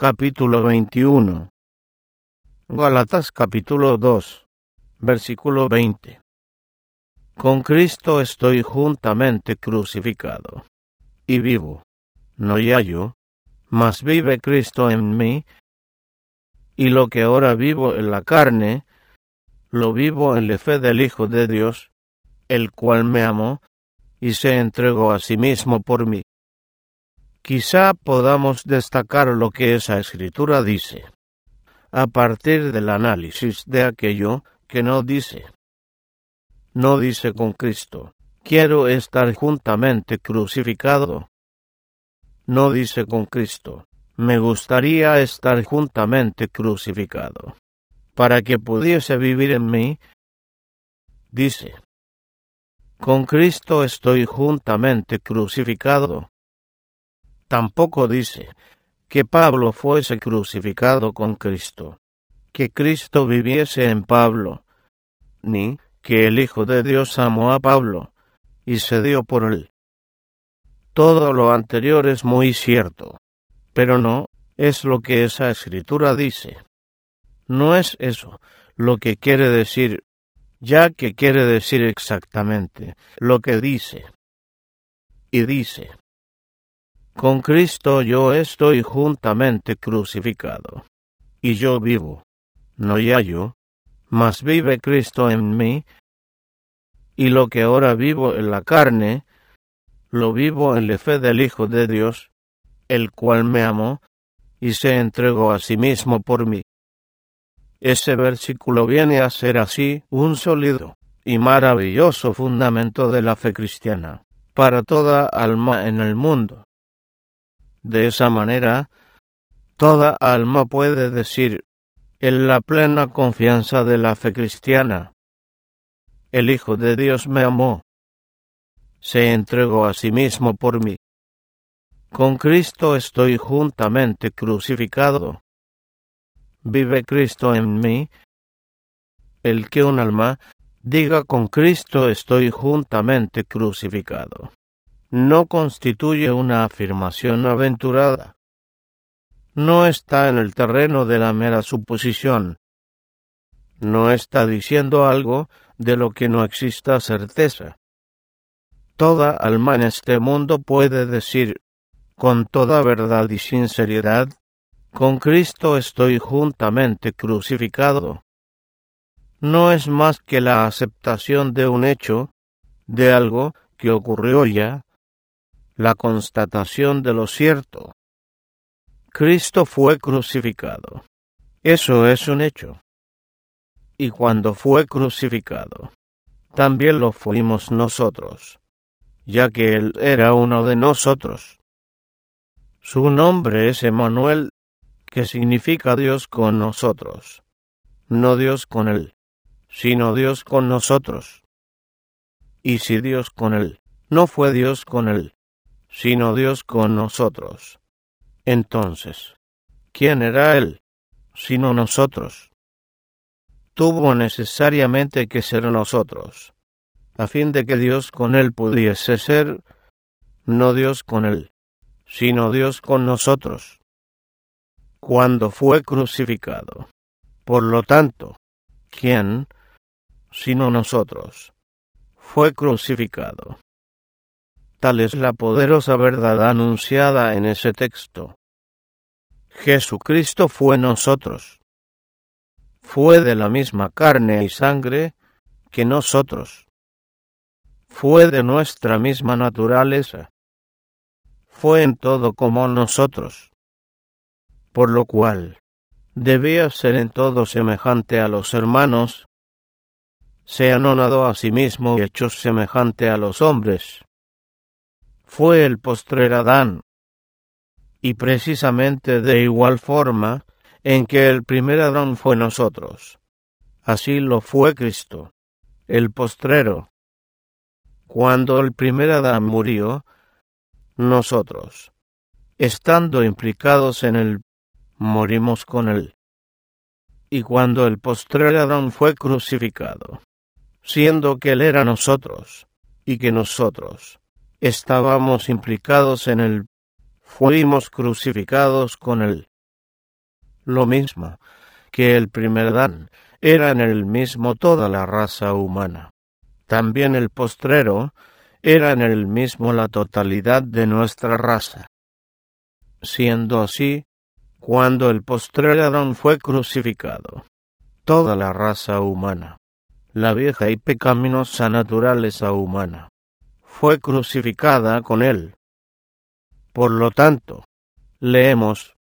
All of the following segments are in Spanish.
capítulo 21. Gálatas capítulo 2, versículo 20. Con Cristo estoy juntamente crucificado, y vivo, no ya yo, mas vive Cristo en mí, y lo que ahora vivo en la carne, lo vivo en la fe del Hijo de Dios, el cual me amó, y se entregó a sí mismo por mí. Quizá podamos destacar lo que esa escritura dice, a partir del análisis de aquello que no dice. No dice con Cristo, quiero estar juntamente crucificado. No dice con Cristo, me gustaría estar juntamente crucificado, para que pudiese vivir en mí. Dice, con Cristo estoy juntamente crucificado. Tampoco dice que Pablo fuese crucificado con Cristo, que Cristo viviese en Pablo, ni que el Hijo de Dios amó a Pablo y se dio por él. Todo lo anterior es muy cierto, pero no es lo que esa escritura dice. No es eso lo que quiere decir, ya que quiere decir exactamente lo que dice. Y dice, con Cristo yo estoy juntamente crucificado, y yo vivo, no ya yo, mas vive Cristo en mí, y lo que ahora vivo en la carne, lo vivo en la fe del Hijo de Dios, el cual me amó, y se entregó a sí mismo por mí. Ese versículo viene a ser así un sólido y maravilloso fundamento de la fe cristiana, para toda alma en el mundo. De esa manera, toda alma puede decir, en la plena confianza de la fe cristiana, el Hijo de Dios me amó, se entregó a sí mismo por mí. Con Cristo estoy juntamente crucificado. Vive Cristo en mí. El que un alma diga con Cristo estoy juntamente crucificado, no constituye una afirmación aventurada. No está en el terreno de la mera suposición. No está diciendo algo de lo que no exista certeza. Toda alma en este mundo puede decir, con toda verdad y sinceridad, con Cristo estoy juntamente crucificado. No es más que la aceptación de un hecho, de algo que ocurrió ya, la constatación de lo cierto. Cristo fue crucificado. Eso es un hecho. Y cuando fue crucificado, también lo fuimos nosotros, ya que Él era uno de nosotros. Su nombre es Emmanuel, que significa Dios con nosotros. No Dios con Él, sino Dios con nosotros. Y si Dios con Él, no fue Dios con Él, sino Dios con nosotros. Entonces, ¿quién era Él, sino nosotros? Tuvo necesariamente que ser nosotros, a fin de que Dios con Él pudiese ser, no Dios con Él, sino Dios con nosotros, cuando fue crucificado. Por lo tanto, ¿quién, sino nosotros, fue crucificado? Tal es la poderosa verdad anunciada en ese texto. Jesucristo fue nosotros. Fue de la misma carne y sangre que nosotros. Fue de nuestra misma naturaleza. Fue en todo como nosotros. Por lo cual, debía ser en todo semejante a los hermanos. Se anonadó a sí mismo y hecho semejante a los hombres. Fue el postrer Adán, y precisamente de igual forma en que el primer Adán fue nosotros, así lo fue Cristo, el postrero. Cuando el primer Adán murió, nosotros, estando implicados en él, morimos con él. Y cuando el postrer Adán fue crucificado, siendo que él era nosotros, y que nosotros estábamos implicados en él, fuimos crucificados con él. lo mismo que el primer Adán era en el mismo toda la raza humana. También el postrero era en el mismo la totalidad de nuestra raza. Siendo así, cuando el postrer Adán fue crucificado, toda la raza humana, la vieja y pecaminosa naturaleza humana, fue crucificada con él. Por lo tanto, leemos,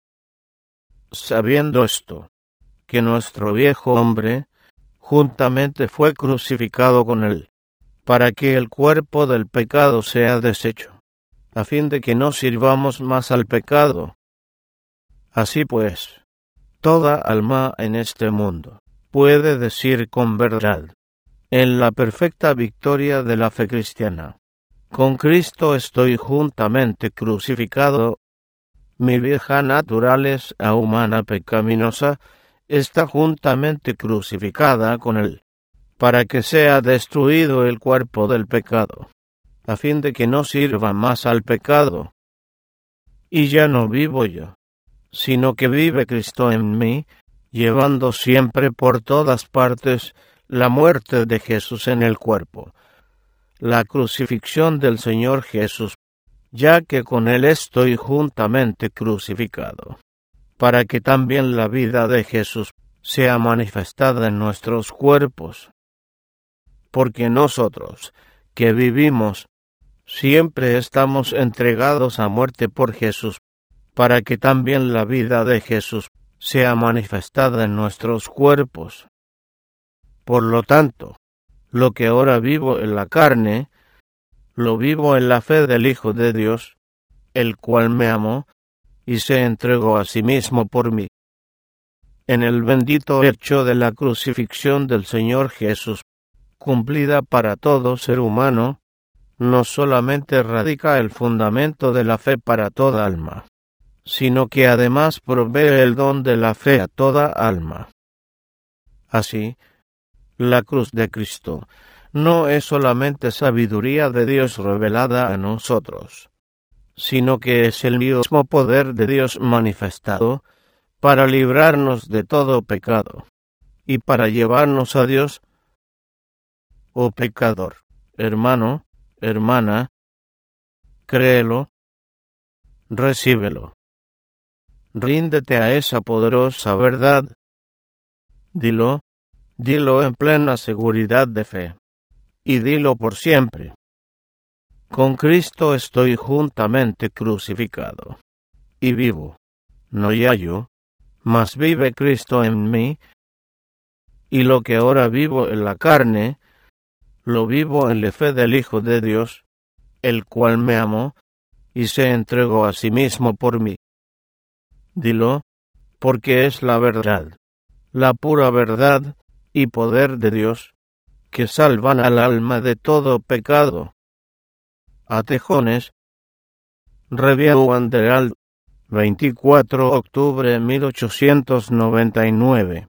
sabiendo esto, que nuestro viejo hombre juntamente fue crucificado con él, para que el cuerpo del pecado sea deshecho, a fin de que no sirvamos más al pecado. Así pues, toda alma en este mundo puede decir con verdad, en la perfecta victoria de la fe cristiana, con Cristo estoy juntamente crucificado. Mi vieja naturaleza humana pecaminosa está juntamente crucificada con él, para que sea destruido el cuerpo del pecado, a fin de que no sirva más al pecado. Y ya no vivo yo, sino que vive Cristo en mí, llevando siempre por todas partes la muerte de Jesús en el cuerpo, la crucifixión del Señor Jesús, ya que con él estoy juntamente crucificado, para que también la vida de Jesús sea manifestada en nuestros cuerpos. Porque nosotros, que vivimos, siempre estamos entregados a muerte por Jesús, para que también la vida de Jesús sea manifestada en nuestros cuerpos. Por lo tanto, lo que ahora vivo en la carne, lo vivo en la fe del Hijo de Dios, el cual me amó y se entregó a sí mismo por mí. En el bendito hecho de la crucifixión del Señor Jesús, cumplida para todo ser humano, no solamente radica el fundamento de la fe para toda alma, sino que además provee el don de la fe a toda alma. Así, la cruz de Cristo no es solamente sabiduría de Dios revelada a nosotros, sino que es el mismo poder de Dios manifestado para librarnos de todo pecado y para llevarnos a Dios. Oh pecador, hermano, hermana, créelo, recíbelo. Ríndete a esa poderosa verdad. Dilo en plena seguridad de fe, y dilo por siempre. Con Cristo estoy juntamente crucificado, y vivo, no ya yo, mas vive Cristo en mí, y lo que ahora vivo en la carne, lo vivo en la fe del Hijo de Dios, el cual me amó y se entregó a sí mismo por mí. Dilo, porque es la verdad, la pura verdad y poder de Dios, que salvan al alma de todo pecado. A Tejones, Review and Herald, 24 de octubre de 1899.